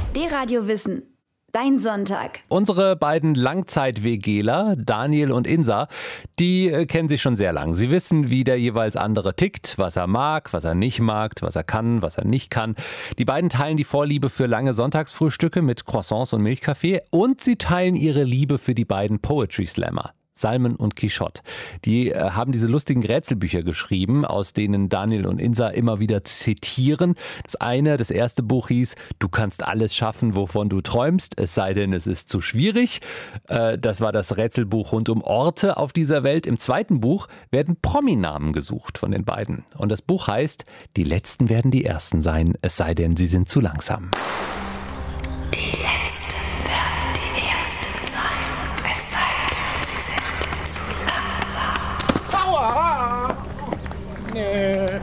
D-Radio Wissen. Dein Sonntag. Unsere beiden Langzeit-WGler, Daniel und Insa, die kennen sich schon sehr lang. Sie wissen, wie der jeweils andere tickt, was er mag, was er nicht mag, was er kann, was er nicht kann. Die beiden teilen die Vorliebe für lange Sonntagsfrühstücke mit Croissants und Milchkaffee und sie teilen ihre Liebe für die beiden Poetry Slammer. Salmen und Quichotte. Die haben diese lustigen Rätselbücher geschrieben, aus denen Daniel und Insa immer wieder zitieren. Das erste Buch hieß Du kannst alles schaffen, wovon du träumst, es sei denn, es ist zu schwierig. Das war das Rätselbuch rund um Orte auf dieser Welt. Im zweiten Buch werden Prominamen gesucht von den beiden. Und das Buch heißt Die Letzten werden die Ersten sein, es sei denn, sie sind zu langsam. Die Letzten werden die Ersten sein, es sei denn, sie sind zu langsam. Aua! Nee.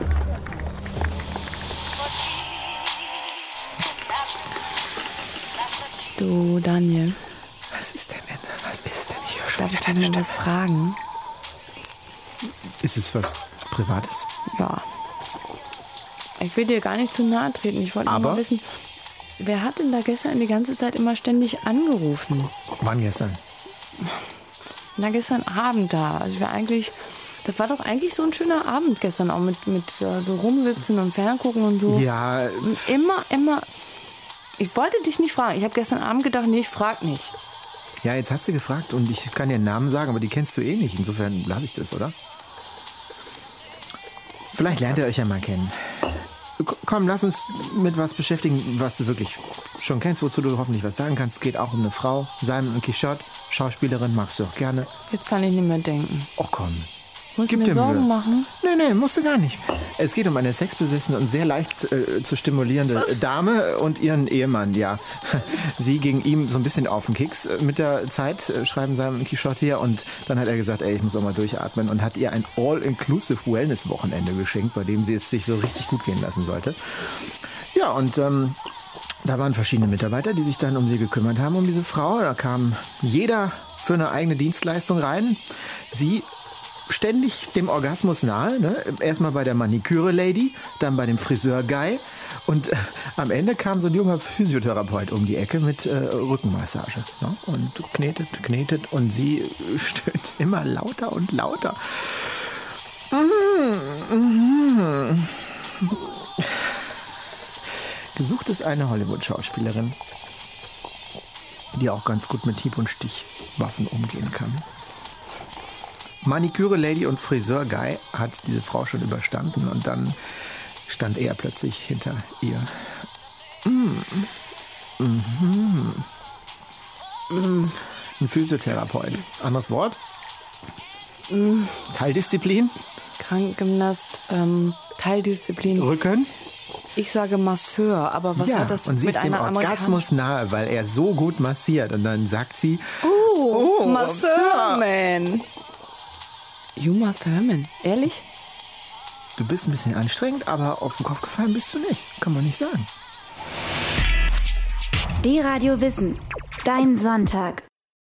Du, Daniel. Was ist denn? Was ist denn? Ich höre schon Darf ich wieder dir deine mal was Stimme. fragen? Ist es was Privates? Ja. Ich will dir gar nicht zu nahe treten. Ich wollte nur Aber? mal wissen, wer hat denn da gestern die ganze Zeit immer ständig angerufen? Wann gestern? Na, gestern Abend da. Also das war doch eigentlich so ein schöner Abend gestern auch mit so rumsitzen und Ferngucken und so. Ja, Und immer. Ich wollte dich nicht fragen. Ich habe gestern Abend gedacht, nee, ich frag nicht. ja, jetzt hast du gefragt und ich kann dir einen Namen sagen, aber die kennst du eh nicht. Insofern lasse ich das, oder? Vielleicht lernt ihr euch ja mal kennen. Komm, lass uns mit was beschäftigen, was du wirklich schon kennst, wozu du hoffentlich was sagen kannst. Es geht auch um eine Frau, Salmen und Quichotte, Schauspielerin, magst du auch gerne. Jetzt kann ich nicht mehr denken. Och komm. Muss ich Gib mir dir Sorgen Mühe. machen? Nee, musst du gar nicht. Es geht um eine sexbesessene und sehr leicht zu stimulierende Dame und ihren Ehemann, ja. Sie ging ihm so ein bisschen auf den Keks mit der Zeit, schreiben Salmen und Quichotte hier. Und dann hat er gesagt, ich muss auch mal durchatmen und hat ihr ein All-Inclusive Wellness-Wochenende geschenkt, bei dem sie es sich so richtig gut gehen lassen sollte. Ja, und da waren verschiedene Mitarbeiter, die sich dann um sie gekümmert haben, um diese Frau. Da kam jeder für eine eigene Dienstleistung rein. Sie ständig dem Orgasmus nahe, ne? Erstmal bei der Maniküre-Lady, dann bei dem Friseur-Guy und am Ende kam so ein junger Physiotherapeut um die Ecke mit Rückenmassage, ne? Und knetet und sie stöhnt immer lauter und lauter. Gesucht ist eine Hollywood-Schauspielerin, die auch ganz gut mit Hieb- und Stichwaffen umgehen kann. Maniküre-Lady und Friseur-Guy hat diese Frau schon überstanden und dann stand er plötzlich hinter ihr. Ein Physiotherapeut. Anderes Wort? Teildisziplin? Krankengymnast, Teildisziplin. Rücken? Ich sage Masseur, aber was ja, hat das und sie mit ist dem einer Orgasmus nahe, weil er so gut massiert. Und dann sagt sie, Masseurman. Uma Thurman, ehrlich? du bist ein bisschen anstrengend, aber auf den Kopf gefallen bist du nicht. Kann man nicht sagen. D-Radio Wissen. Dein Sonntag.